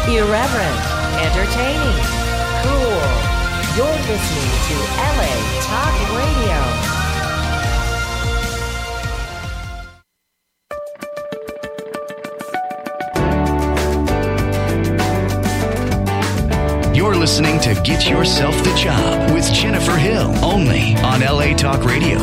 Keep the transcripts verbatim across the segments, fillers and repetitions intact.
Irreverent, entertaining, cool. You're listening to L A Talk Radio. You're listening to Get Yourself the Job with Jennifer Hill, only on L A Talk Radio.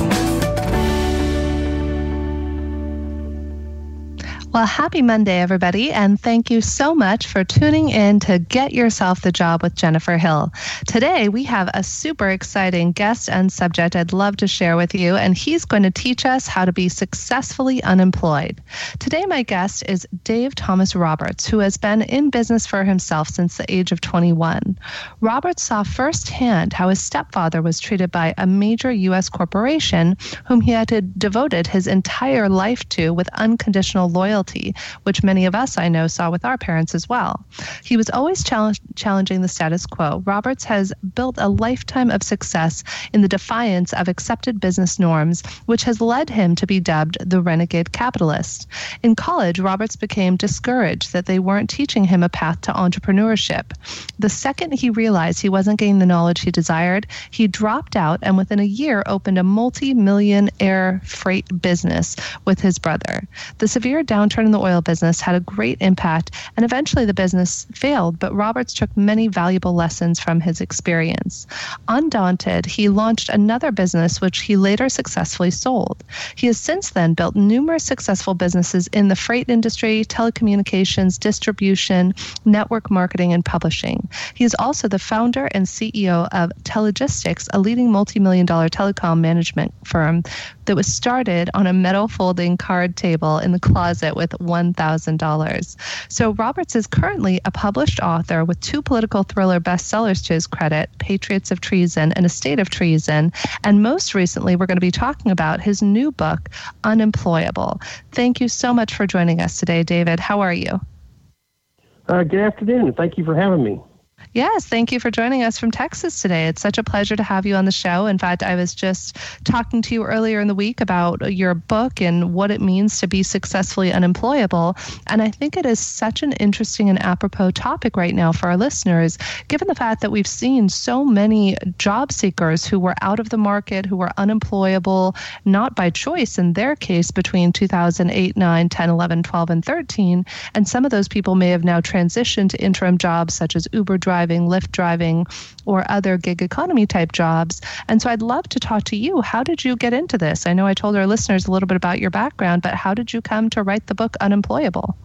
Well, happy Monday, everybody, and thank you so much for tuning in to Get Yourself the Job with Jennifer Hill. Today, we have a super exciting guest and subject I'd love to share with you, and he's going to teach us how to be successfully unemployed. Today, my guest is Dave Thomas Roberts, who has been in business for himself since the age of twenty-one. Roberts saw firsthand how his stepfather was treated by a major U S corporation whom he had devoted his entire life to with unconditional loyalty, which many of us I know saw with our parents as well. He was always challenge, challenging the status quo. Roberts has built a lifetime of success in the defiance of accepted business norms, which has led him to be dubbed the renegade capitalist. In college, Roberts became discouraged that they weren't teaching him a path to entrepreneurship. The second he realized he wasn't getting the knowledge he desired, he dropped out and within a year opened a multi-millionaire freight business with his brother. The severe downturn in the oil business had a great impact, and eventually the business failed, but Roberts took many valuable lessons from his experience. Undaunted, he launched another business which he later successfully sold. He has since then built numerous successful businesses in the freight industry, telecommunications, distribution, network marketing, and publishing. He is also the founder and C E O of Telegistics, a leading multi-million dollar telecom management firm that was started on a metal folding card table in the closet with one thousand dollars. So Roberts is currently a published author with two political thriller bestsellers to his credit, Patriots of Treason and A State of Treason. And most recently, we're going to be talking about his new book, Unemployable. Thank you so much for joining us today, David. How are you? Uh, good afternoon. Thank you for having me. Yes, thank you for joining us from Texas today. It's such a pleasure to have you on the show. In fact, I was just talking to you earlier in the week about your book and what it means to be successfully unemployable. And I think it is such an interesting and apropos topic right now for our listeners, given the fact that we've seen so many job seekers who were out of the market, who were unemployable, not by choice in their case between two thousand eight, nine, ten, eleven, twelve, and thirteen. And some of those people may have now transitioned to interim jobs such as Uber driving, Lyft driving, or other gig economy type jobs. And so I'd love to talk to you. How did you get into this? I know I told our listeners a little bit about your background, but how did you come to write the book Unemployable?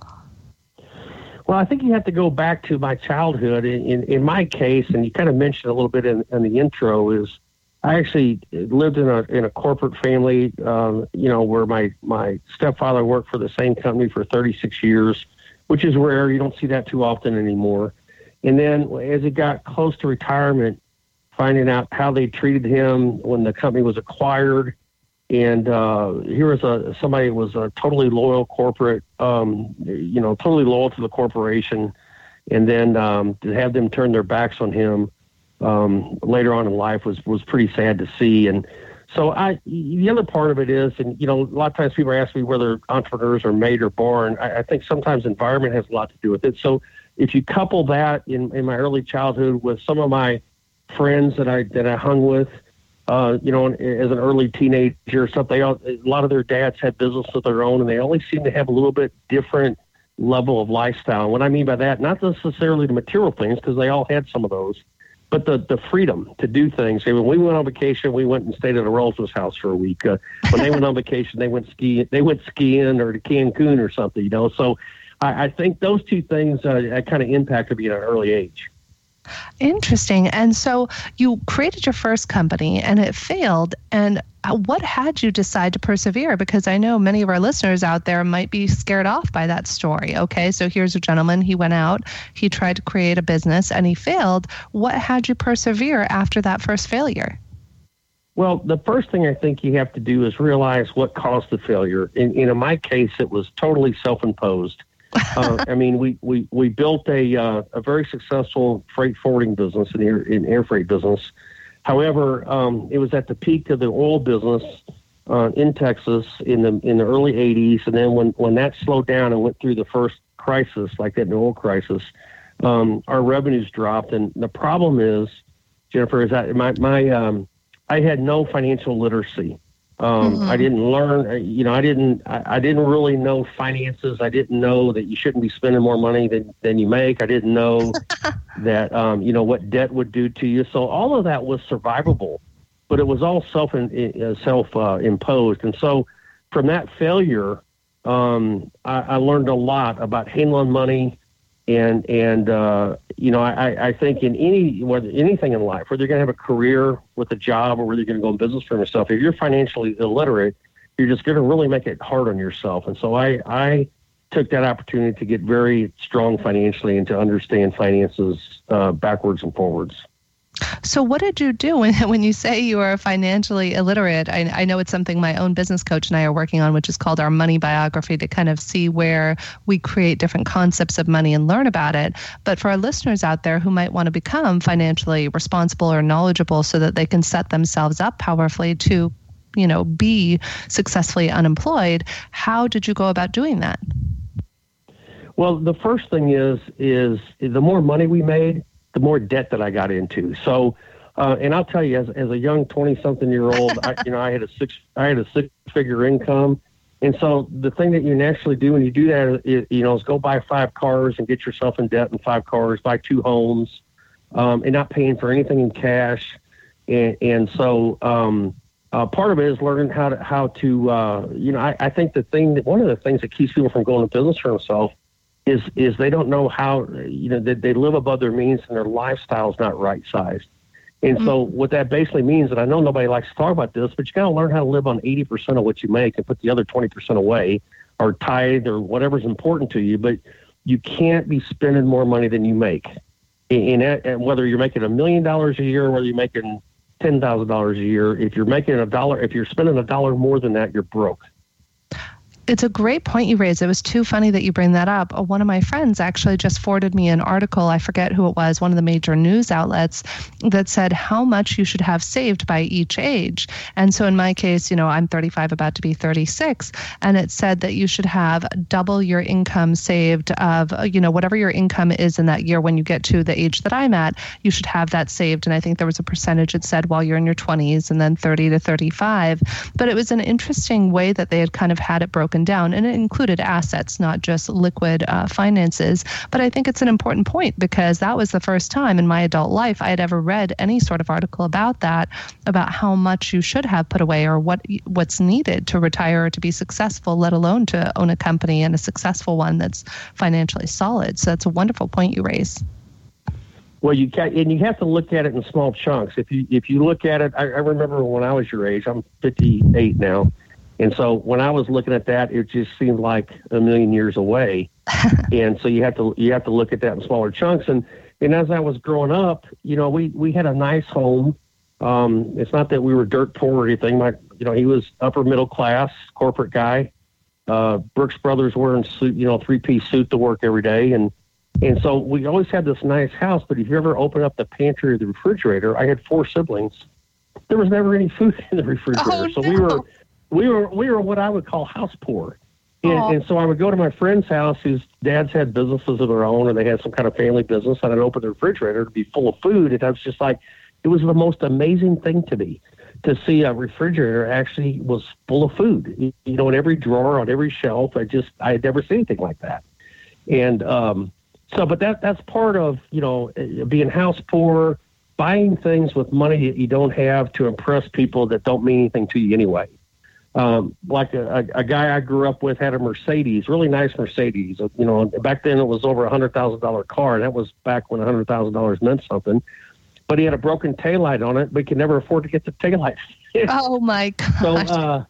Well, I think you have to go back to my childhood. In, in, in my case, and you kind of mentioned a little bit in, in the intro, is I actually lived in a in a corporate family, um, you know, where my, my stepfather worked for the same company for thirty-six years, which is rare. You don't see that too often anymore. And then as he got close to retirement, finding out how they treated him when the company was acquired. And uh, here was a somebody who was a totally loyal corporate, um, you know, totally loyal to the corporation. And then um, to have them turn their backs on him um, later on in life was, was pretty sad to see. And so I, the other part of it is, and, you know, a lot of times people ask me whether entrepreneurs are made or born. I, I think sometimes environment has a lot to do with it. So if you couple that in, in my early childhood with some of my friends that I that I hung with, uh, you know, as an early teenager or something, they all, a lot of their dads had business of their own, and they always seem to have a little bit different level of lifestyle. And what I mean by that, not necessarily the material things, because they all had some of those, but the, the freedom to do things. When we went on vacation, we went and stayed at a relative's house for a week. Uh, when they went on vacation, they went skiing. They went skiing or to Cancun or something, you know. So I, I think those two things uh, kind of impacted me at an early age. Interesting. And so you created your first company and it failed. And what had you decide to persevere? Because I know many of our listeners out there might be scared off by that story. Okay, so here's a gentleman. He went out, he tried to create a business and he failed. What had you persevere after that first failure? Well, the first thing I think you have to do is realize what caused the failure. In, in my case, it was totally self-imposed. uh, I mean, we, we, we built a uh, a very successful freight forwarding business, an air, an air freight business. However, um, it was at the peak of the oil business uh, in Texas in the in the early eighties, and then when, when that slowed down and went through the first crisis, like that oil crisis, um, our revenues dropped. And the problem is, Jennifer, is that my, my um, I had no financial literacy. Um, mm-hmm. I didn't learn, you know, I didn't, I, I didn't really know finances. I didn't know that you shouldn't be spending more money than, than you make. I didn't know that, um, you know, what debt would do to you. So all of that was survivable, but it was all self, uh, self uh, imposed. And so from that failure, um, I, I learned a lot about handling money. And, and uh, you know, I, I think in any, whether anything in life, whether you're going to have a career with a job or whether you're going to go in business for yourself, if you're financially illiterate, you're just going to really make it hard on yourself. And so I, I took that opportunity to get very strong financially and to understand finances uh, backwards and forwards. So what did you do when, when you say you are financially illiterate? I, I know it's something my own business coach and I are working on, which is called our money biography, to kind of see where we create different concepts of money and learn about it. But for our listeners out there who might want to become financially responsible or knowledgeable so that they can set themselves up powerfully to, you know, be successfully unemployed, how did you go about doing that? Well, the first thing is, is the more money we made, the more debt that I got into. So, uh, and I'll tell you, as as a young twenty-something-year-old, I, you know, I had a six, I had a six-figure income, and so the thing that you naturally do when you do that, is, you know, is go buy five cars and get yourself in debt in five cars, buy two homes, um, and not paying for anything in cash, and and so um, uh, part of it is learning how to how to, uh, you know, I, I think the thing that one of the things that keeps people from going to business for themselves is is they don't know how, you know, they, they live above their means and their lifestyle is not right-sized. And mm-hmm. so what that basically means, and I know nobody likes to talk about this, but you got to learn how to live on eighty percent of what you make and put the other twenty percent away or tithe or whatever's important to you. But you can't be spending more money than you make. And, and whether you're making a million dollars a year or whether you're making ten thousand dollars a year, if you're making a dollar, if you're spending a dollar more than that, you're broke. It's a great point you raised. It was too funny that you bring that up. One of my friends actually just forwarded me an article, I forget who it was, one of the major news outlets, that said how much you should have saved by each age. And so in my case, you know, I'm thirty-five, about to be thirty-six, and it said that you should have double your income saved of, you know, whatever your income is in that year when you get to the age that I'm at, you should have that saved. And I think there was a percentage it said while you're in your twenties and then thirty to thirty-five. But it was an interesting way that they had kind of had it broken down, and it included assets, not just liquid uh, finances. But I think it's an important point because that was the first time in my adult life I had ever read any sort of article about that, about how much you should have put away or what what's needed to retire or to be successful, let alone to own a company and a successful one that's financially solid. So that's a wonderful point you raise. Well, you can, and you have to look at it in small chunks. If you if you look at it, I, I remember when I was your age, I'm fifty-eight now. And so when I was looking at that, it just seemed like a million years away. And so you have to you have to look at that in smaller chunks. And and as I was growing up, you know, we, we had a nice home. Um, it's not that we were dirt poor or anything. My you know, he was upper middle class corporate guy. Uh, Brooks Brothers wearing suit, you know, three piece suit to work every day. And and so we always had this nice house. But if you ever open up the pantry or the refrigerator, I had four siblings. There was never any food in the refrigerator. Oh, so no. we were. We were we were what I would call house poor. And, and so I would go to my friend's house whose dads had businesses of their own or they had some kind of family business, and I'd open the refrigerator to be full of food. And I was just like, it was the most amazing thing to me to see a refrigerator actually was full of food. You know, in every drawer, on every shelf. I just, I had never seen anything like that. And um, so, but that that's part of, you know, being house poor, buying things with money that you don't have to impress people that don't mean anything to you anyway. Um, like a, a, a guy I grew up with had a Mercedes, really nice Mercedes. You know, back then it was over a hundred thousand dollar car. That was back when a hundred thousand dollars meant something. But he had a broken taillight on it, but he could never afford to get the taillight. Oh my gosh. So, uh,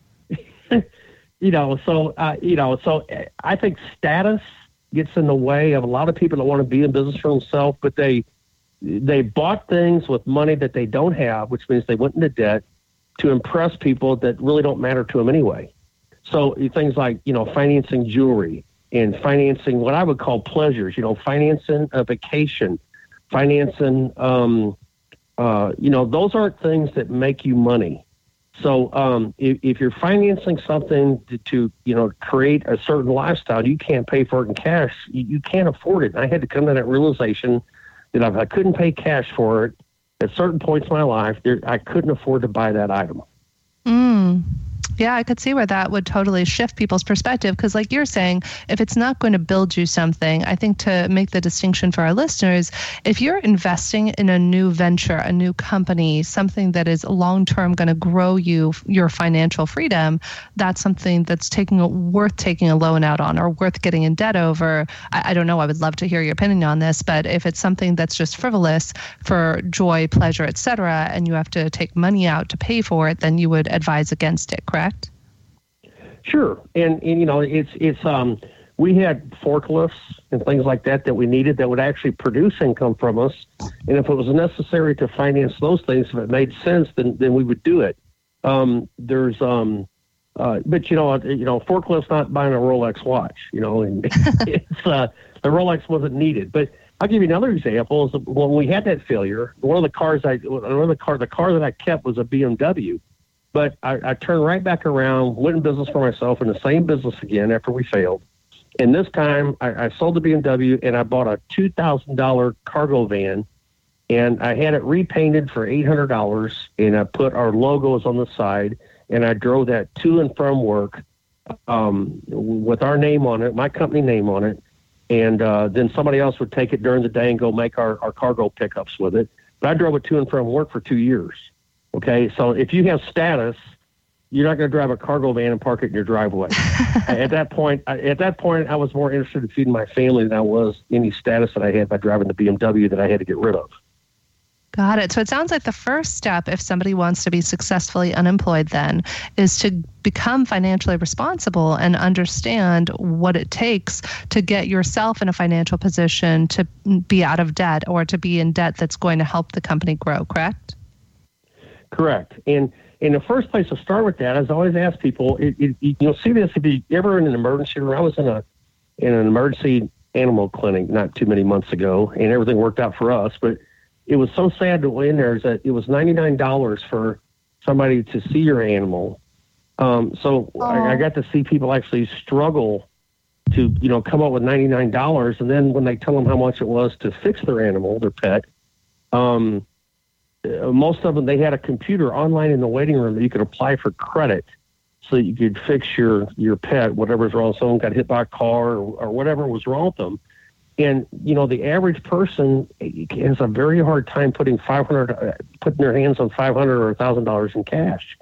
you know, so uh, you know, so I think status gets in the way of a lot of people that want to be in business for themselves, but they they bought things with money that they don't have, which means they went into debt to impress people that really don't matter to them anyway. So things like, you know, financing jewelry and financing what I would call pleasures, you know, financing a vacation, financing, um, uh, you know, those aren't things that make you money. So um, if, if you're financing something to, to, you know, create a certain lifestyle, you can't pay for it in cash. You, you can't afford it. And I had to come to that realization that if I couldn't pay cash for it at certain points in my life, there, I couldn't afford to buy that item. Mm. Yeah, I could see where that would totally shift people's perspective because like you're saying, if it's not going to build you something, I think to make the distinction for our listeners, if you're investing in a new venture, a new company, something that is long-term going to grow you, your financial freedom, that's something that's taking a, worth taking a loan out on or worth getting in debt over. I, I don't know. I would love to hear your opinion on this, but if it's something that's just frivolous for joy, pleasure, et cetera, and you have to take money out to pay for it, then you would advise against it, correct? Sure. And, and, you know, it's, it's, um, we had forklifts and things like that that we needed that would actually produce income from us. And if it was necessary to finance those things, if it made sense, then, then we would do it. Um, there's, um, uh, but you know, you know, forklift's not buying a Rolex watch, you know, and it's, uh, the Rolex wasn't needed, but I'll give you another example is when we had that failure, one of the cars I, one of the car, the car that I kept was a B M W. But I, I turned right back around, went in business for myself in the same business again after we failed. And this time I, I sold the B M W and I bought a two thousand dollars cargo van and I had it repainted for eight hundred dollars and I put our logos on the side and I drove that to and from work um, with our name on it, my company name on it. And uh, then somebody else would take it during the day and go make our, our cargo pickups with it. But I drove it to and from work for two years. Okay, so if you have status, you're not going to drive a cargo van and park it in your driveway. At that point, at that point, I was more interested in feeding my family than I was any status that I had by driving the B M W that I had to get rid of. Got it. So it sounds like the first step, if somebody wants to be successfully unemployed then, is to become financially responsible and understand what it takes to get yourself in a financial position to be out of debt or to be in debt that's going to help the company grow, correct? Correct. And in the first place to start with that, as I always ask people, it, it, you'll see this if you ever in an emergency room. I was in a in an emergency animal clinic not too many months ago, and everything worked out for us. But it was so sad to go in there is that it was ninety-nine dollars for somebody to see your animal. Um, so I, I got to see people actually struggle to, you know, come up with ninety-nine dollars. And then when they tell them how much it was to fix their animal, their pet, um, most of them, they had a computer online in the waiting room that you could apply for credit so that you could fix your, your pet, whatever's wrong. Someone got hit by a car or, or whatever was wrong with them. And, you know, the average person has a very hard time putting five hundred, uh, putting their hands on five hundred or one thousand dollars in cash.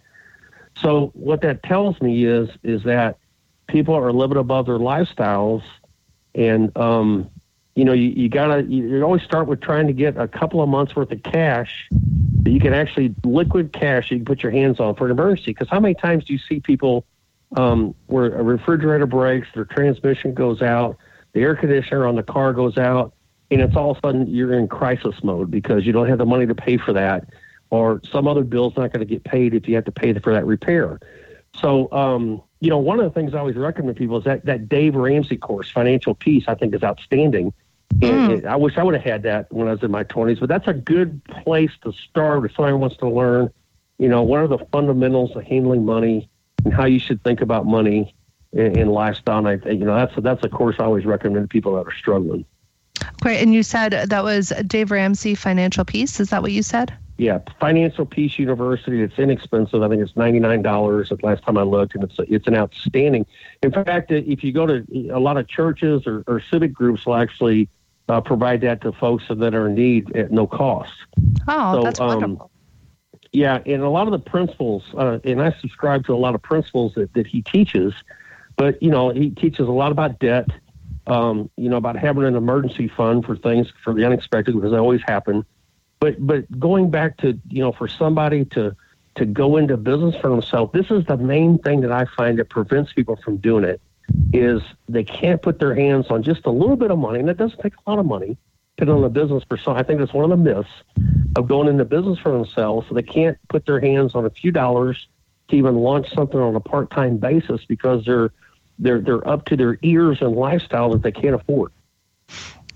So what that tells me is, is that people are living above their lifestyles. And, um, you know, you, you gotta, you, you always start with trying to get a couple of months worth of cash that you can actually liquid cash you can put your hands on for an emergency. Because how many times do you see people um, where a refrigerator breaks, their transmission goes out, the air conditioner on the car goes out, and it's all of a sudden you're in crisis mode because you don't have the money to pay for that, or some other bill's not going to get paid if you have to pay for that repair. So, um, you know, one of the things I always recommend to people is that, that Dave Ramsey course, Financial Peace, I think is outstanding. And mm. I wish I would have had that when I was in my twenties, but that's a good place to start if somebody wants to learn, you know, what are the fundamentals of handling money and how you should think about money in, in lifestyle. And I, you know, that's, that's a course I always recommend to people that are struggling. Great. And you said that was Dave Ramsey, Financial Peace. Is that what you said? Yeah. Financial Peace University. It's inexpensive. I think it's ninety-nine dollars at the last time I looked, and it's a, it's an outstanding. In fact, if you go to a lot of churches or, or civic groups will actually uh, provide that to folks that are in need at no cost. Oh, so, that's wonderful. Um, yeah. And a lot of the principles, uh, and I subscribe to a lot of principles that, that he teaches, but, you know, he teaches a lot about debt, um, you know, about having an emergency fund for things, for the unexpected, because they always happen. But but going back to, you know, for somebody to, to go into business for themselves, this is the main thing that I find that prevents people from doing it, is they can't put their hands on just a little bit of money, and it doesn't take a lot of money, depending on the business person. I think that's one of the myths of going into business for themselves. So they can't put their hands on a few dollars to even launch something on a part-time basis because they're they're they're up to their ears in lifestyle that they can't afford.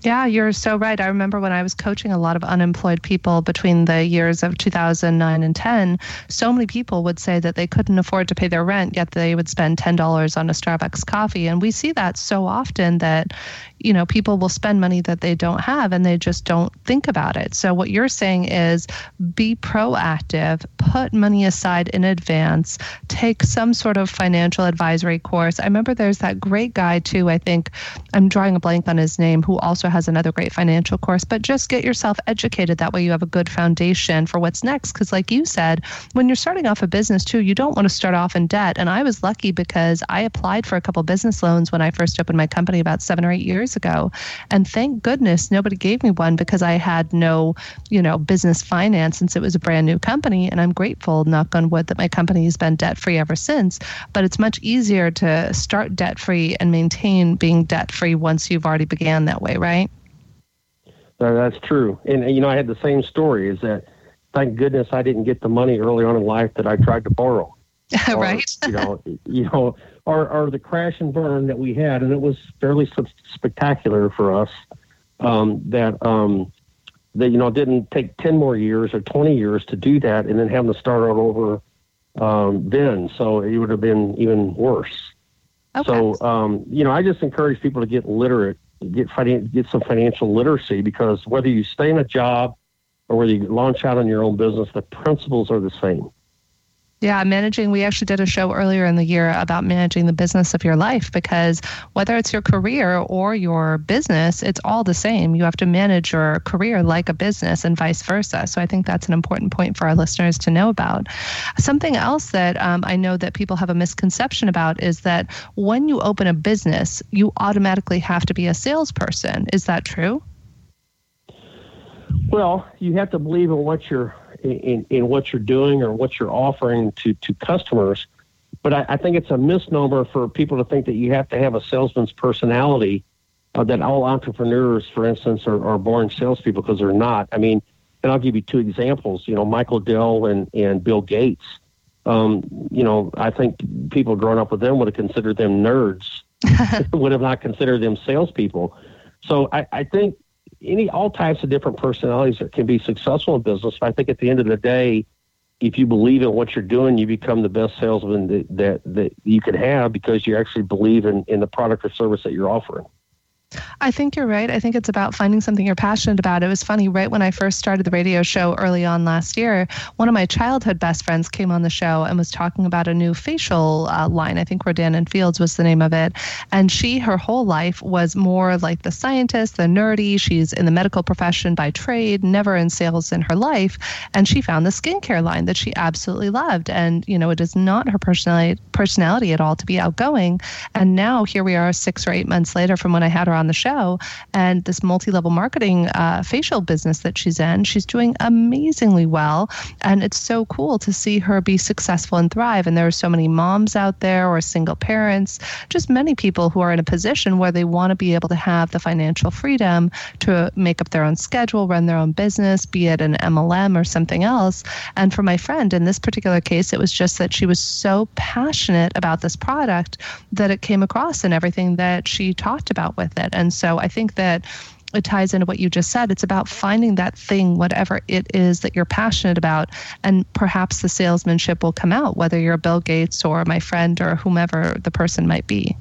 Yeah, you're so right. I remember when I was coaching a lot of unemployed people between the years of two thousand nine and ten, so many people would say that they couldn't afford to pay their rent, yet they would spend ten dollars on a Starbucks coffee. And we see that so often that, you know, people will spend money that they don't have and they just don't think about it. So what you're saying is be proactive, put money aside in advance, take some sort of financial advisory course. I remember there's that great guy too, I think, I'm drawing a blank on his name, who also has another great financial course, but just get yourself educated. That way you have a good foundation for what's next. Because like you said, when you're starting off a business too, you don't want to start off in debt. And I was lucky because I applied for a couple business loans when I first opened my company about seven or eight years ago. And thank goodness nobody gave me one because I had no, you know, business finance since it was a brand new company. And I'm grateful, knock on wood, that my company has been debt free ever since. But it's much easier to start debt free and maintain being debt free once you've already began that way, right? Uh, that's true. And, you know, I had the same story, is that thank goodness I didn't get the money early on in life that I tried to borrow. Or, right. you know, you know, or, or the crash and burn that we had, and it was fairly spectacular for us, um, that, um, that, you know, it didn't take ten more years or twenty years to do that and then having to start all over um, then. So it would have been even worse. Okay. So, um, you know, I just encourage people to get literate, get finan- get some financial literacy, because whether you stay in a job or whether you launch out on your own business, the principles are the same. Yeah, managing, we actually did a show earlier in the year about managing the business of your life, because whether it's your career or your business, it's all the same. You have to manage your career like a business and vice versa. So I think that's an important point for our listeners to know about. Something else that um, I know that people have a misconception about is that when you open a business, you automatically have to be a salesperson. Is that true? Well, you have to believe in what you're in, in what you're doing or what you're offering to, to customers. But I, I think it's a misnomer for people to think that you have to have a salesman's personality, uh, that all entrepreneurs, for instance, are, are born salespeople, because they're not. I mean, and I'll give you two examples, you know, Michael Dell and, and Bill Gates. Um, you know, I think people growing up with them would have considered them nerds, would have not considered them salespeople. So I, I think any all types of different personalities that can be successful in business. I think at the end of the day, if you believe in what you're doing, you become the best salesman that that, that you could have, because you actually believe in, in the product or service that you're offering. I think you're right. I think it's about finding something you're passionate about. It was funny, right when I first started the radio show early on last year, one of my childhood best friends came on the show and was talking about a new facial uh, line. I think Rodan and Fields was the name of it. And she, her whole life, was more like the scientist, the nerdy. She's in the medical profession by trade, never in sales in her life. And she found the skincare line that she absolutely loved. And, you know, it is not her personality, personality at all to be outgoing. And now here we are six or eight months later from when I had her on the show, and this multi-level marketing uh, facial business that she's in, she's doing amazingly well. And it's so cool to see her be successful and thrive. And there are so many moms out there, or single parents, just many people who are in a position where they want to be able to have the financial freedom to make up their own schedule, run their own business, be it an M L M or something else. And for my friend, in this particular case, it was just that she was so passionate about this product that it came across in everything that she talked about with it. And so I think that it ties into what you just said. It's about finding that thing, whatever it is that you're passionate about, and perhaps the salesmanship will come out, whether you're Bill Gates or my friend or whomever the person might be.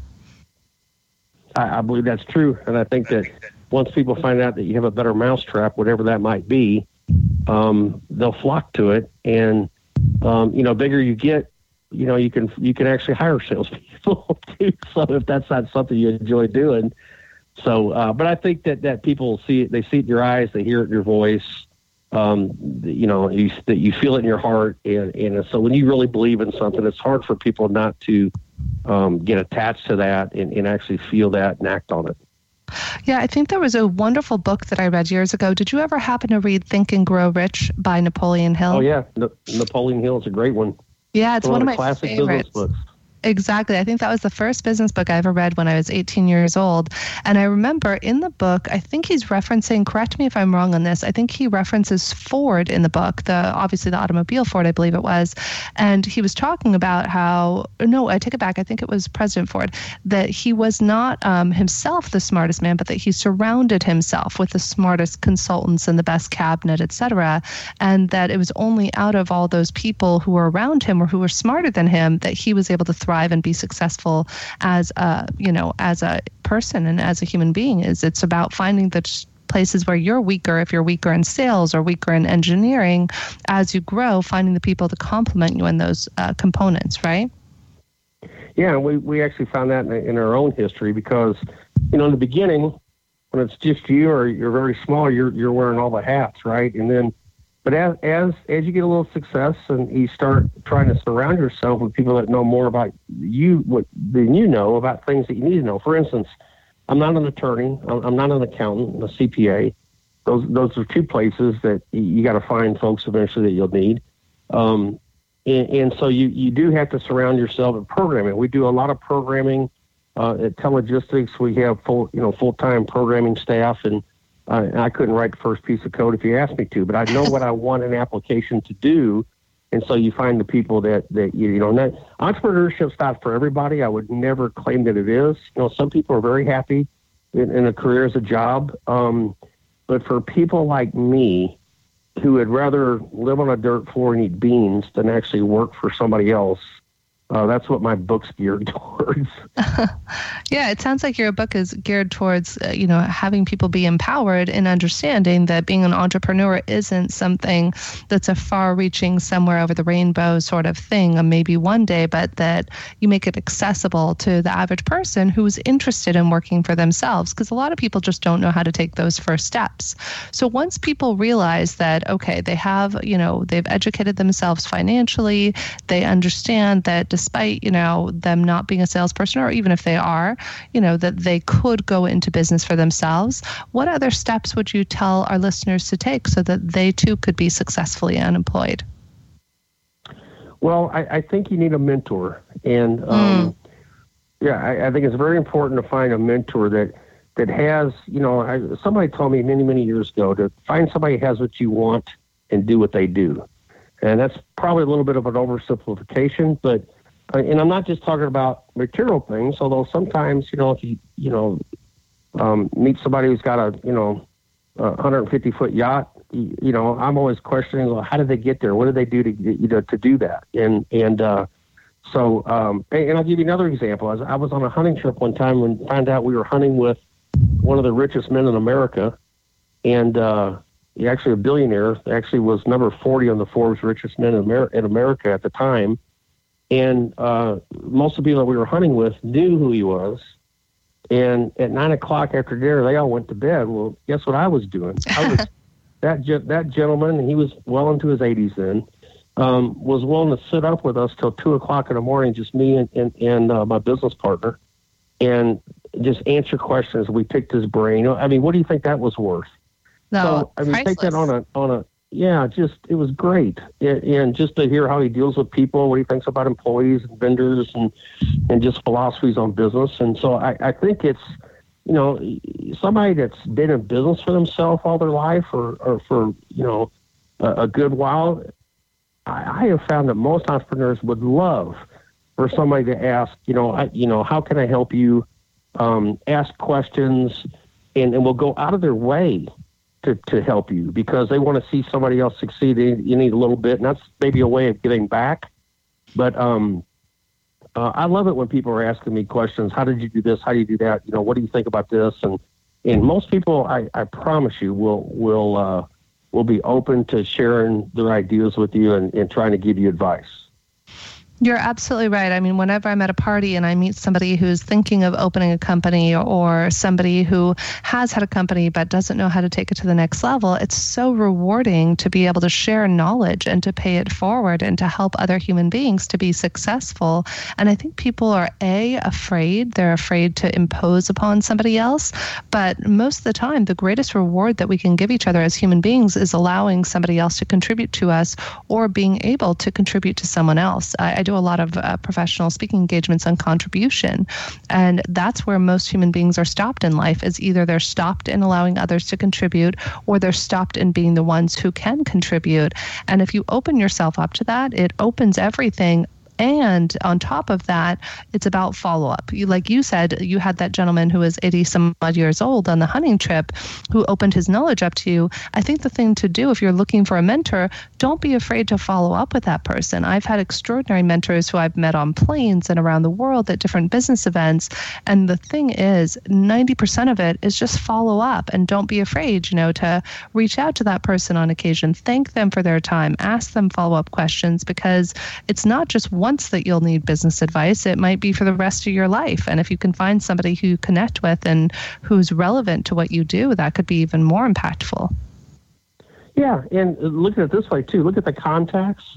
I, I believe that's true. And I think that once people find out that you have a better mousetrap, whatever that might be, um, they'll flock to it. And, um, you know, bigger you get, you know, you can you can actually hire salespeople too. So if that's not something you enjoy doing. So, uh, but I think that, that people see it, they see it in your eyes, they hear it in your voice, um, you know, you, that you feel it in your heart. And, and so when you really believe in something, it's hard for people not to um, get attached to that and, and actually feel that and act on it. Yeah, I think there was a wonderful book that I read years ago. Did you ever happen to read Think and Grow Rich by Napoleon Hill? Oh, yeah. Na- Napoleon Hill is a great one. Yeah, it's, it's one, one of my classic favorites. business books. Exactly. I think that was the first business book I ever read when I was eighteen years old. And I remember in the book, I think he's referencing, correct me if I'm wrong on this, I think he references Ford in the book, the obviously the automobile Ford, I believe it was. And he was talking about how, no, I take it back, I think it was President Ford, that he was not um, himself the smartest man, but that he surrounded himself with the smartest consultants and the best cabinet, et cetera. And that it was only out of all those people who were around him or who were smarter than him that he was able to thrive and be successful as a, you know, as a person and as a human being. Is it's about finding the places where you're weaker, if you're weaker in sales or weaker in engineering, as you grow, finding the people to complement you in those uh, components, right? Yeah, we, we actually found that in, in our own history because, you know, in the beginning, when it's just you or you're very small, you're you're wearing all the hats, right? And then But as, as as you get a little success and you start trying to surround yourself with people that know more about you what, than you know about things that you need to know. For instance, I'm not an attorney. I'm not an accountant, I'm a C P A. Those those are two places that you, you got to find folks eventually that you'll need. Um, and, and so you, you do have to surround yourself with programming. We do a lot of programming uh, at Telegistics. We have full you know full-time programming staff, and Uh, I couldn't write the first piece of code if you asked me to, but I know what I want an application to do. And so you find the people that, that you, you know, not, entrepreneurship's not for everybody. I would never claim that it is. You know, some people are very happy in, in a career as a job. Um, but for people like me who would rather live on a dirt floor and eat beans than actually work for somebody else, Uh, that's what my book's geared towards. Yeah, it sounds like your book is geared towards, uh, you know, having people be empowered in understanding that being an entrepreneur isn't something that's a far-reaching, somewhere over the rainbow sort of thing, uh, maybe one day, but that you make it accessible to the average person who's interested in working for themselves, because a lot of people just don't know how to take those first steps. So once people realize that, okay, they have, you know, they've educated themselves financially, they understand that despite, you know, them not being a salesperson, or even if they are, you know, that they could go into business for themselves. What other steps would you tell our listeners to take so that they too could be successfully unemployed? Well, I, I think you need a mentor. And um, mm. yeah, I, I think it's very important to find a mentor that, that has, you know, I, somebody told me many, many years ago to find somebody who has what you want and do what they do. And that's probably a little bit of an oversimplification, but and I'm not just talking about material things, although sometimes, you know, if you, you know, um, meet somebody who's got a, you know, a one hundred fifty foot yacht, you, you know, I'm always questioning, well, how did they get there? What did they do to, you know, to do that? And, and, uh, so, um, and, and I'll give you another example. I was, I was on a hunting trip one time and found out we were hunting with one of the richest men in America. And, uh, he actually a billionaire, actually was number forty on the Forbes richest men in, Amer- in America at the time. And uh, most of the people that we were hunting with knew who he was. And at nine o'clock after dinner, they all went to bed. Well, guess what I was doing? I was that ge- that gentleman, and he was well into his eighties then, um, was willing to sit up with us till two o'clock in the morning, just me and and, and uh, my business partner, and just answer questions. We picked his brain. I mean, what do you think that was worth? No, so, I mean, priceless. take that on a on a yeah, just it was great, and, and just to hear how he deals with people, what he thinks about employees and vendors, and and just philosophies on business. And so I, I think it's, you know, somebody that's been in business for themselves all their life, or, or for you know a, a good while. I, I have found that most entrepreneurs would love for somebody to ask, you know, I, you know, how can I help you? Um, ask questions, and, and will go out of their way to, to help you because they want to see somebody else succeed. You need a little bit, and that's maybe a way of giving back. But um, uh, I love it when people are asking me questions. How did you do this? How do you do that? You know, what do you think about this? And and most people, I, I promise you, will will uh, will be open to sharing their ideas with you and, and trying to give you advice. You're absolutely right. I mean, whenever I'm at a party and I meet somebody who's thinking of opening a company or somebody who has had a company but doesn't know how to take it to the next level, it's so rewarding to be able to share knowledge and to pay it forward and to help other human beings to be successful. And I think people are, A, afraid. They're afraid to impose upon somebody else. But most of the time, the greatest reward that we can give each other as human beings is allowing somebody else to contribute to us or being able to contribute to someone else. I, I don't do a lot of uh, professional speaking engagements on contribution. And that's where most human beings are stopped in life, is either they're stopped in allowing others to contribute, or they're stopped in being the ones who can contribute. And if you open yourself up to that, it opens everything. And on top of that, it's about follow-up. You, like you said, you had that gentleman who was eighty some odd years old on the hunting trip who opened his knowledge up to you. I think the thing to do if you're looking for a mentor, don't be afraid to follow up with that person. I've had extraordinary mentors who I've met on planes and around the world at different business events. And the thing is, ninety percent of it is just follow up, and don't be afraid, you know, to reach out to that person on occasion. Thank them for their time. Ask them follow-up questions, because it's not just once that you'll need business advice. It might be for the rest of your life. And if you can find somebody who you connect with and who's relevant to what you do, that could be even more impactful. Yeah, and look at it this way, too. Look at the contacts.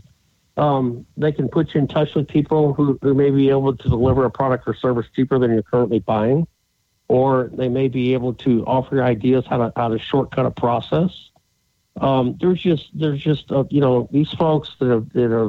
Um, they can put you in touch with people who, who may be able to deliver a product or service cheaper than you're currently buying, or they may be able to offer you ideas how to how to shortcut a process. Um, there's just, there's just uh, you know, these folks that have, that have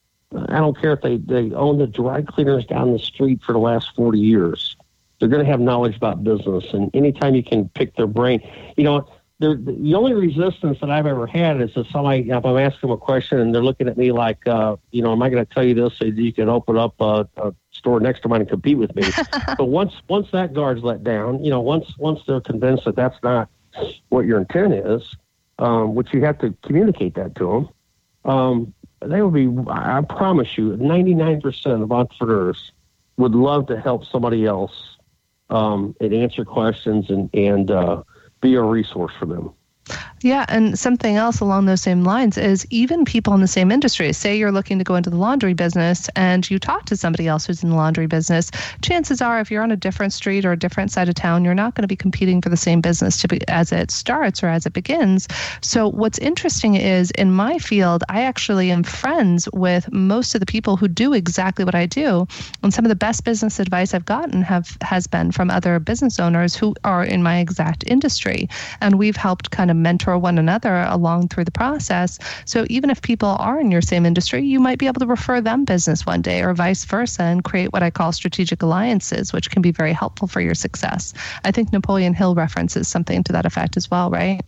I don't care if they, they own the dry cleaners down the street for the last forty years. They're going to have knowledge about business. And anytime you can pick their brain, you know, the only resistance that I've ever had is if somebody, if I'm asking them a question and they're looking at me like, uh, you know, am I going to tell you this so you can open up a, a store next to mine and compete with me? But once once that guard's let down, you know, once once they're convinced that that's not what your intent is, um, which you have to communicate that to them, um, they will be, I promise you, ninety-nine percent of entrepreneurs would love to help somebody else um, and answer questions and, and uh, be a resource for them. Yeah, and something else along those same lines is even people in the same industry. Say you're looking to go into the laundry business and you talk to somebody else who's in the laundry business. Chances are, if you're on a different street or a different side of town, you're not going to be competing for the same business to be, as it starts or as it begins. So what's interesting is in my field, I actually am friends with most of the people who do exactly what I do. And some of the best business advice I've gotten have has been from other business owners who are in my exact industry. And we've helped kind of mentor one another along through the process. So even if people are in your same industry, you might be able to refer them business one day or vice versa and create what I call strategic alliances, which can be very helpful for your success. I think Napoleon Hill references something to that effect as well, right?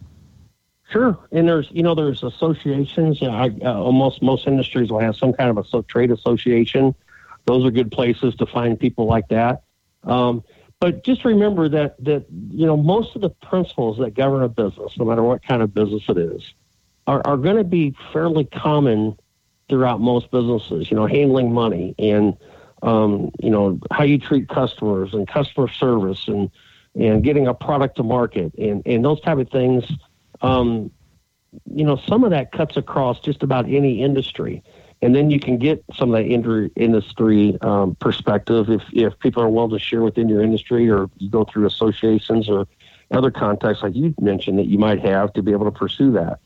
Sure. And there's, you know, there's associations. You know, I, uh, almost most industries will have some kind of a so- trade association. Those are good places to find people like that. Um, But just remember that, that, you know, most of the principles that govern a business, no matter what kind of business it is, are, are going to be fairly common throughout most businesses. You know, handling money and, um, you know, how you treat customers and customer service and, and getting a product to market and, and those type of things. Um, you know, some of that cuts across just about any industry. And then you can get some of that industry um, perspective if, if people are willing to share within your industry, or you go through associations or other contacts like you mentioned that you might have to be able to pursue that.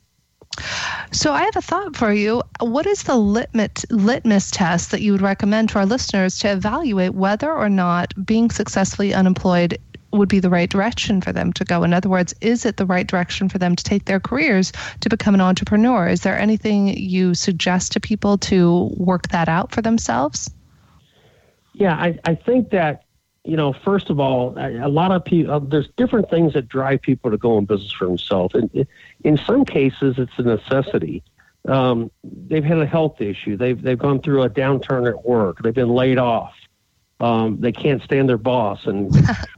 So I have a thought for you. What is the litmus, litmus test that you would recommend to our listeners to evaluate whether or not being successfully unemployed would be the right direction for them to go? In other words, is it the right direction for them to take their careers to become an entrepreneur? Is there anything you suggest to people to work that out for themselves? Yeah, I, I think that, you know, first of all, a lot of people, uh, there's different things that drive people to go in business for themselves. And in some cases, it's a necessity. Um, they've had a health issue. They've, they've gone through a downturn at work. They've been laid off. Um, they can't stand their boss. And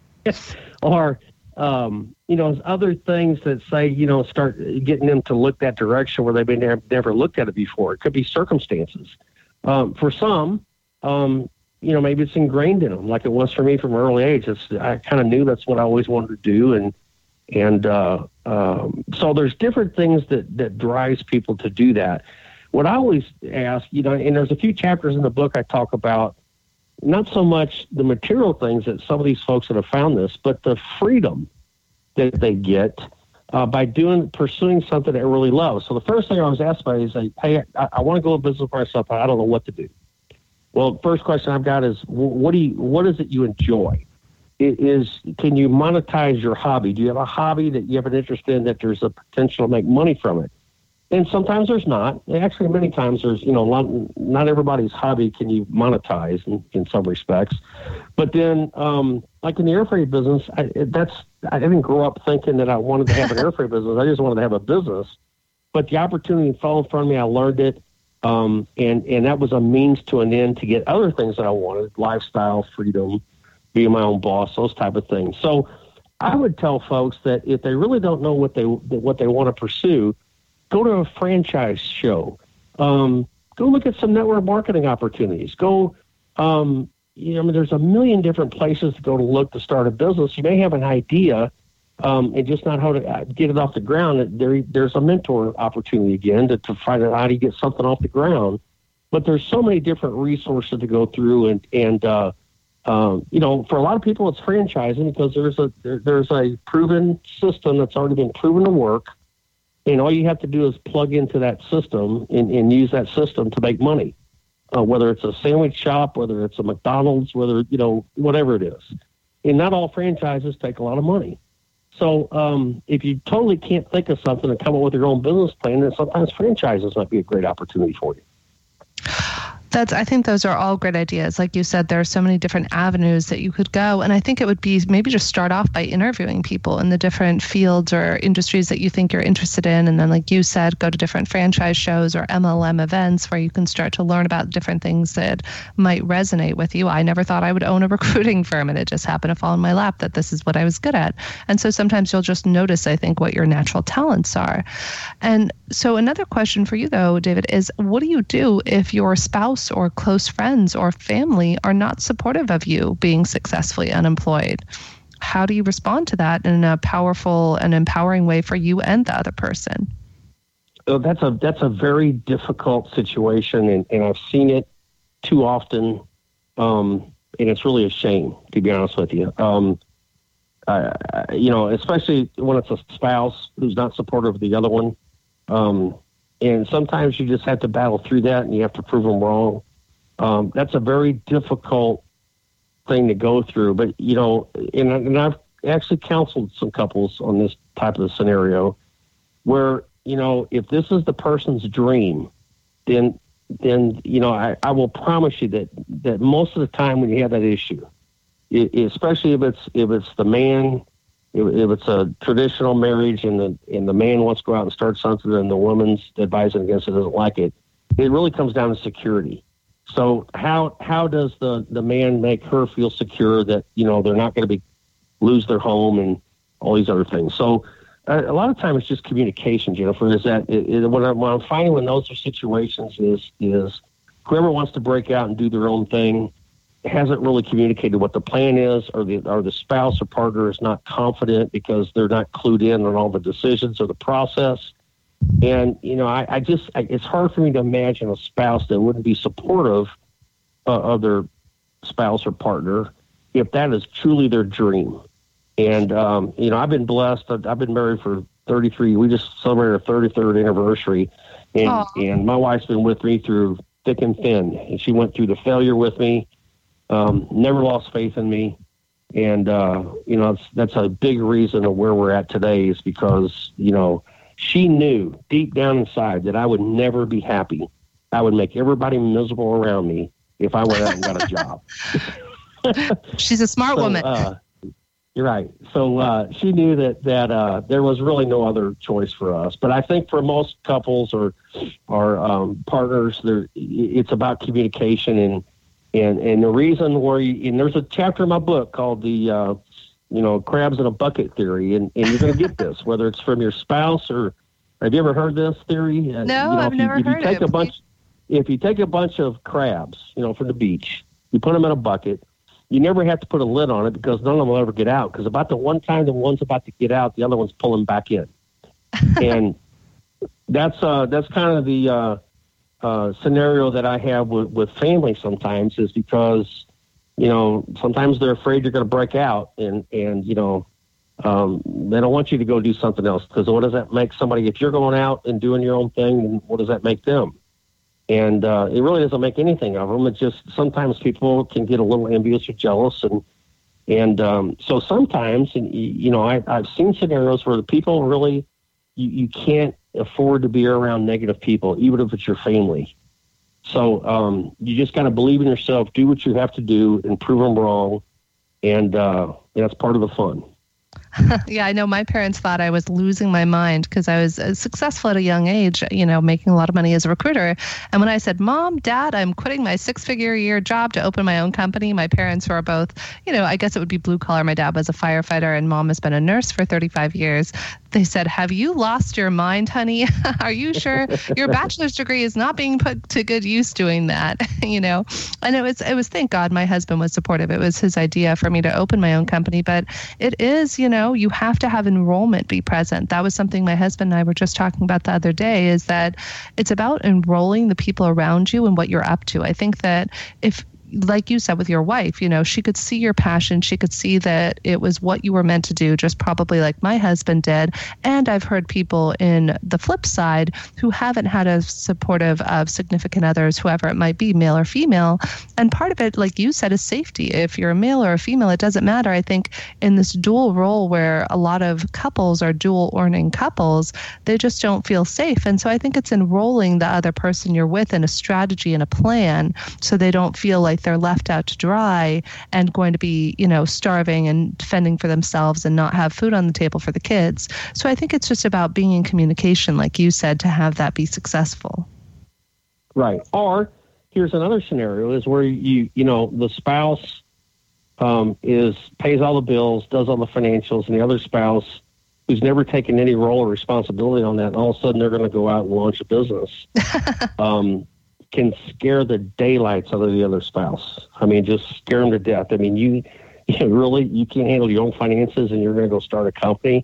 or, um, you know, other things that say, you know, start getting them to look that direction where they've been never, never looked at it before. It could be circumstances. Um, for some, um, you know, maybe it's ingrained in them, like it was for me from an early age. It's, I kind of knew that's what I always wanted to do. And, and uh, um, so there's different things that, that drives people to do that. What I always ask, you know, and there's a few chapters in the book I talk about, not so much the material things that some of these folks that have found this, but the freedom that they get uh, by doing, pursuing something they really love. So the first thing I was asked by is, like, hey, I, I want to go in business for myself, but I don't know what to do. Well, first question I've got is, what do you, what is it you enjoy? It is, can you monetize your hobby? Do you have a hobby that you have an interest in that there's a potential to make money from it? And sometimes there's not. Actually, many times there's, you know, not, not everybody's hobby can you monetize in, in some respects. But then, um, like in the air freight business, I, that's I didn't grow up thinking that I wanted to have an air freight business. I just wanted to have a business. But the opportunity fell in front of me. I learned it. Um, and, and that was a means to an end to get other things that I wanted, lifestyle, freedom, being my own boss, those type of things. So I would tell folks that if they really don't know what they what they want to pursue, go to a franchise show. Um, go look at some network marketing opportunities. Go, um, you know, I mean, there's a million different places to go to look to start a business. You may have an idea um, and just not how to get it off the ground. There, there's a mentor opportunity again to, to find out how do you get something off the ground. But there's so many different resources to go through, and and uh, um, you know, for a lot of people, it's franchising because there's a there, there's a proven system that's already been proven to work. And all you have to do is plug into that system and, and use that system to make money, uh, whether it's a sandwich shop, whether it's a McDonald's, whether, you know, whatever it is. And not all franchises take a lot of money. So um, if you totally can't think of something and come up with your own business plan, then sometimes franchises might be a great opportunity for you. That's, I think those are all great ideas. Like you said, there are so many different avenues that you could go. And I think it would be maybe just start off by interviewing people in the different fields or industries that you think you're interested in. And then, like you said, go to different franchise shows or M L M events where you can start to learn about different things that might resonate with you. I never thought I would own a recruiting firm, and it just happened to fall in my lap that this is what I was good at. And so sometimes you'll just notice, I think, what your natural talents are. And so another question for you, though, David, is what do you do if your spouse or close friends or family are not supportive of you being successfully unemployed? How do you respond to that in a powerful and empowering way for you and the other person? So that's a that's a very difficult situation, and, and I've seen it too often, um, and it's really a shame, to be honest with you. Um, uh, you know, especially when it's a spouse who's not supportive of the other one. Um, and sometimes you just have to battle through that, and you have to prove them wrong. Um, that's a very difficult thing to go through. But, you know, and, and I've actually counseled some couples on this type of scenario where, you know, if this is the person's dream, then, then you know, I, I will promise you that, that most of the time when you have that issue, it, especially if it's if it's the man, if, if it's a traditional marriage and the and the man wants to go out and start something and the woman's advising against it, doesn't like it, it really comes down to security. So how how does the, the man make her feel secure that, you know, they're not going to be lose their home and all these other things? So uh, a lot of times it's just communication, Jennifer, is that it, it, what, I, what I'm finding when those are situations is is whoever wants to break out and do their own thing hasn't really communicated what the plan is, or the or the spouse or partner is not confident because they're not clued in on all the decisions or the process. And, you know, I, I just, I, it's hard for me to imagine a spouse that wouldn't be supportive uh, of their spouse or partner if that is truly their dream. And, um, you know, I've been blessed. I've, I've been married for thirty-three. We just celebrated our thirty-third anniversary. And, Aww. and my wife's been with me through thick and thin. And she went through the failure with me, um, never lost faith in me. And, uh, you know, that's, that's a big reason of where we're at today is because, you know, she knew deep down inside that I would never be happy. I would make everybody miserable around me if I went out and got a job. She's a smart so, woman. Uh, you're right. So uh, she knew that that uh, there was really no other choice for us. But I think for most couples or or um, partners, there it's about communication and and and the reason where you, and there's a chapter in my book called the. Uh, you know, crabs in a bucket theory, and, and you're going to get this, whether it's from your spouse or, have you ever heard this theory? No, you know, I've if never you, if heard you take it. A bunch, if you take a bunch of crabs, you know, from the beach, you put them in a bucket, you never have to put a lid on it because none of them will ever get out, because about the one time the one's about to get out, the other one's pulling back in. And that's uh, that's kind of the uh, uh, scenario that I have with, with family sometimes is because, you know, sometimes they're afraid you're going to break out, and, and you know, um, they don't want you to go do something else, because what does that make somebody, if you're going out and doing your own thing, then what does that make them? And uh, it really doesn't make anything of them. It's just sometimes people can get a little envious or jealous, and and um, so sometimes, and you know, I, I've seen scenarios where the people really, you, you can't afford to be around negative people, even if it's your family. So um, you just got to believe in yourself, do what you have to do, and prove them wrong. And uh, that's part of the fun. Yeah, I know my parents thought I was losing my mind because I was uh, successful at a young age, you know, making a lot of money as a recruiter. And when I said, Mom, Dad, I'm quitting my six-figure a year job to open my own company, my parents who are both, you know, I guess it would be blue collar. My dad was a firefighter and Mom has been a nurse for thirty-five years. They said, have you lost your mind, honey? Are you sure your bachelor's degree is not being put to good use doing that? You know, and it was, it was, thank God my husband was supportive. It was his idea for me to open my own company, but it is, you know, you have to have enrollment be present. That was something my husband and I were just talking about the other day, is that it's about enrolling the people around you and what you're up to. I think that if, like you said with your wife, you know, she could see your passion. She could see that it was what you were meant to do, just probably like my husband did. And I've heard people in the flip side who haven't had a supportive of significant others, whoever it might be, male or female. And part of it, like you said, is safety. If you're a male or a female, it doesn't matter. I think in this dual role where a lot of couples are dual earning couples, they just don't feel safe. And so I think it's enrolling the other person you're with in a strategy and a plan so they don't feel like they're left out to dry and going to be, you know, starving and fending for themselves and not have food on the table for the kids. So I think it's just about being in communication, like you said, to have that be successful. Right. Or here's another scenario is where you, you know, the spouse um, is pays all the bills, does all the financials, and the other spouse who's never taken any role or responsibility on that, and all of a sudden they're going to go out and launch a business. um, can scare the daylights out of the other spouse. I mean, just scare them to death. I mean, you, you really, you can't handle your own finances and you're going to go start a company.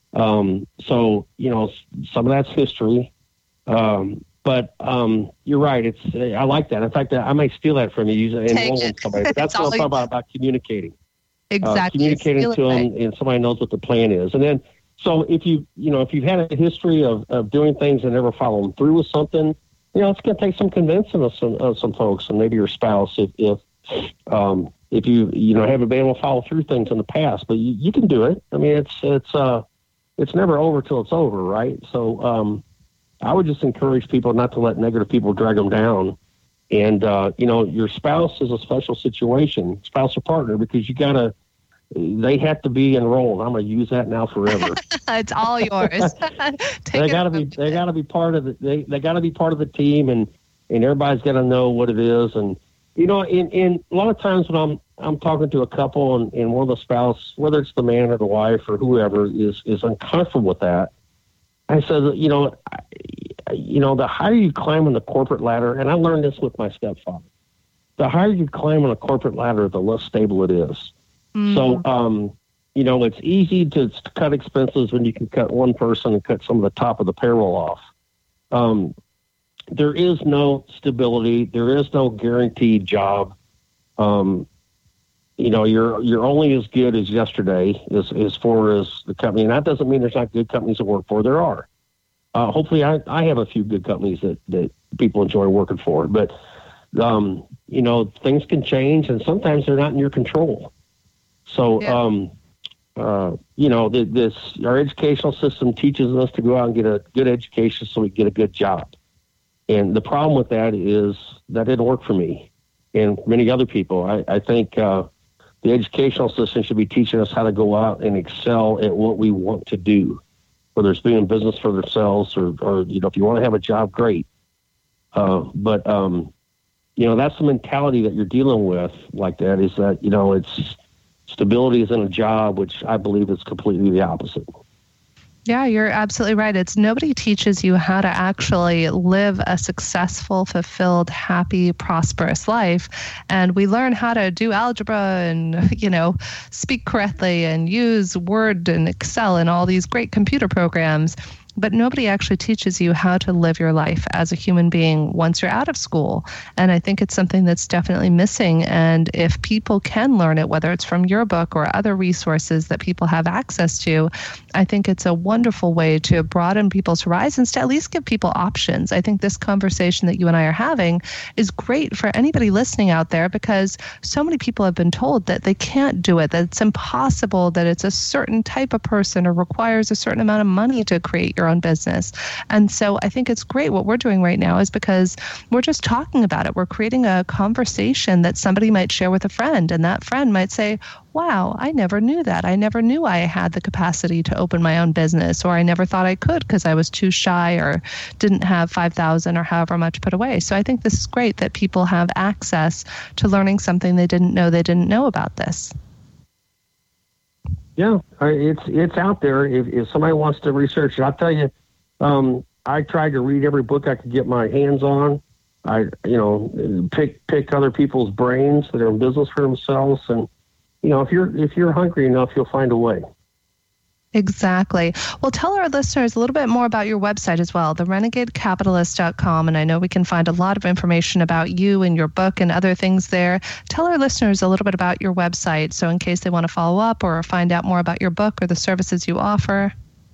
Um, so, you know, some of that's history. Um, but um, you're right. It's, I like that. In fact, I might steal that from you and roll with somebody. But that's what I'm talking about, about communicating. Exactly. Uh, communicating to them and somebody knows what the plan is. And then, so if you, you know, if you've had a history of, of doing things and never following through with something, you know, it's going to take some convincing of some of some folks, and maybe your spouse, if if um, if you you know haven't been able to follow through things in the past, but you, you can do it. I mean, it's it's uh it's never over till it's over, right? So um, I would just encourage people not to let negative people drag them down, and uh, you know, your spouse is a special situation, spouse or partner, because you gotta. They have to be enrolled. I'm going to use that now forever. It's all yours. they got to be. They got to be part of the. They they got to be part of the team, and and everybody's got to know what it is. And you know, in in a lot of times when I'm I'm talking to a couple, and, and one of the spouse, whether it's the man or the wife or whoever, is is uncomfortable with that, I said, you know, I, you know, the higher you climb on the corporate ladder, and I learned this with my stepfather, the higher you climb on a corporate ladder, the less stable it is. So, um, you know, it's easy to cut expenses when you can cut one person and cut some of the top of the payroll off. Um, there is no stability. There is no guaranteed job. Um, you know, you're you're only as good as yesterday as, as far as the company. And that doesn't mean there's not good companies to work for. There are. Uh, hopefully, I, I have a few good companies that, that people enjoy working for. But, um, you know, things can change, and sometimes they're not in your control. So, yeah. um, uh, you know, th- this our educational system teaches us to go out and get a good education so we get a good job. And the problem with that is that didn't work for me and many other people. I, I think uh, the educational system should be teaching us how to go out and excel at what we want to do, whether it's doing business for themselves or, or you know, if you want to have a job, great. Uh, but, um, you know, that's the mentality that you're dealing with like that is that, you know, it's, stability is in a job, which I believe is completely the opposite. Yeah, you're absolutely right. It's nobody teaches you how to actually live a successful, fulfilled, happy, prosperous life. And we learn how to do algebra and, you know, speak correctly and use Word and Excel and all these great computer programs. But nobody actually teaches you how to live your life as a human being once you're out of school. And I think it's something that's definitely missing. And if people can learn it, whether it's from your book or other resources that people have access to, I think it's a wonderful way to broaden people's horizons, to at least give people options. I think this conversation that you and I are having is great for anybody listening out there, because so many people have been told that they can't do it, that it's impossible, that it's a certain type of person or requires a certain amount of money to create your your own business. And so I think it's great what we're doing right now is because we're just talking about it. We're creating a conversation that somebody might share with a friend, and that friend might say, wow, I never knew that. I never knew I had the capacity to open my own business, or I never thought I could because I was too shy or didn't have five thousand or however much put away. So I think this is great that people have access to learning something they didn't know they didn't know about this. Yeah, it's it's out there. If, if somebody wants to research it, I'll tell you, um, I tried to read every book I could get my hands on. I, you know, pick pick other people's brains that are in business for themselves, and you know, if you're if you're hungry enough, you'll find a way. Exactly. Well, tell our listeners a little bit more about your website as well, the renegade capitalist dot com. And I know we can find a lot of information about you and your book and other things there. Tell our listeners a little bit about your website, so in case they want to follow up or find out more about your book or the services you offer.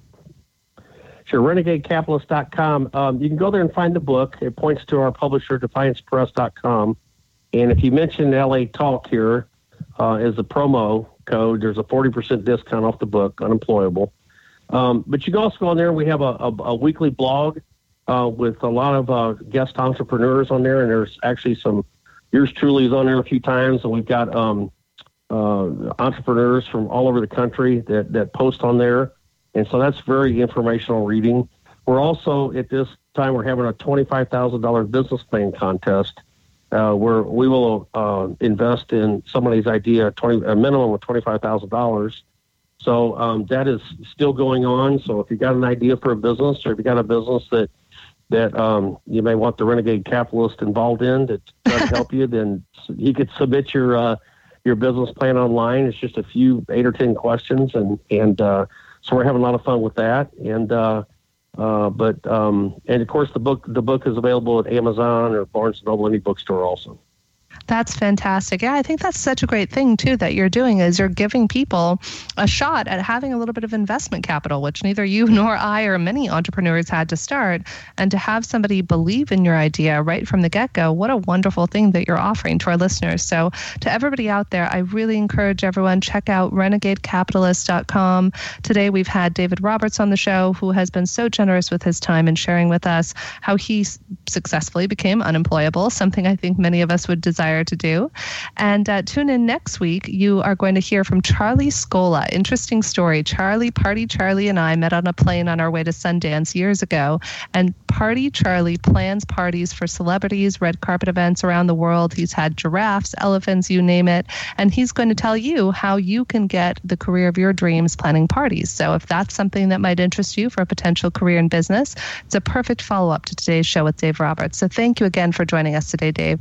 Sure, renegade capitalist dot com. Um, you can go there and find the book. It points to our publisher, defiance press dot com. And if you mention L A Talk here uh, as a promo code, there's a forty percent discount off the book, Unemployable. Um, but you can also go on there. We have a, a, a weekly blog uh, with a lot of uh, guest entrepreneurs on there, and there's actually some, yours truly is on there a few times, and we've got um, uh, entrepreneurs from all over the country that, that post on there. And so that's very informational reading. We're also, at this time, we're having a twenty-five thousand dollars business plan contest uh, where we will uh, invest in somebody's idea twenty a minimum of twenty-five thousand dollars. So um, that is still going on. So if you got an idea for a business, or if you got a business that that um, you may want the Renegade Capitalist involved in to try to help you, then you could submit your uh, your business plan online. It's just a few, eight or ten questions, and and uh, so we're having a lot of fun with that. And uh, uh, but um, and of course the book the book is available at Amazon or Barnes and Noble, any bookstore also. That's fantastic. Yeah, I think that's such a great thing, too, that you're doing is you're giving people a shot at having a little bit of investment capital, which neither you nor I or many entrepreneurs had to start. And to have somebody believe in your idea right from the get-go, what a wonderful thing that you're offering to our listeners. So to everybody out there, I really encourage everyone, check out renegade capitalist dot com. Today, we've had David Roberts on the show, who has been so generous with his time and sharing with us how he successfully became unemployable, something I think many of us would desire to do. And uh, tune in next week. You are going to hear from Charlie Scola. Interesting story. Charlie, Party Charlie and I met on a plane on our way to Sundance years ago. And Party Charlie plans parties for celebrities, red carpet events around the world. He's had giraffes, elephants, you name it. And he's going to tell you how you can get the career of your dreams planning parties. So if that's something that might interest you for a potential career in business, it's a perfect follow-up to today's show with Dave Roberts. So thank you again for joining us today, Dave.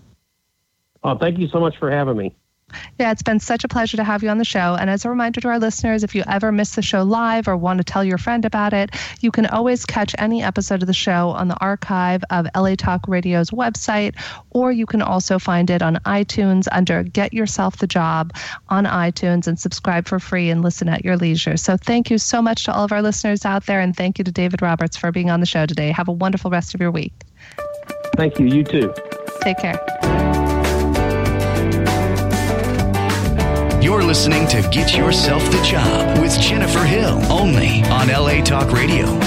Oh, thank you so much for having me. Yeah, it's been such a pleasure to have you on the show. And as a reminder to our listeners, if you ever miss the show live or want to tell your friend about it, you can always catch any episode of the show on the archive of L A Talk Radio's website, or you can also find it on iTunes under Get Yourself the Job on iTunes, and subscribe for free and listen at your leisure. So thank you so much to all of our listeners out there, and thank you to David Roberts for being on the show today. Have a wonderful rest of your week. Thank you. You too. Take care. You're listening to Get Yourself the Job with Jennifer Hill, only on L A Talk Radio.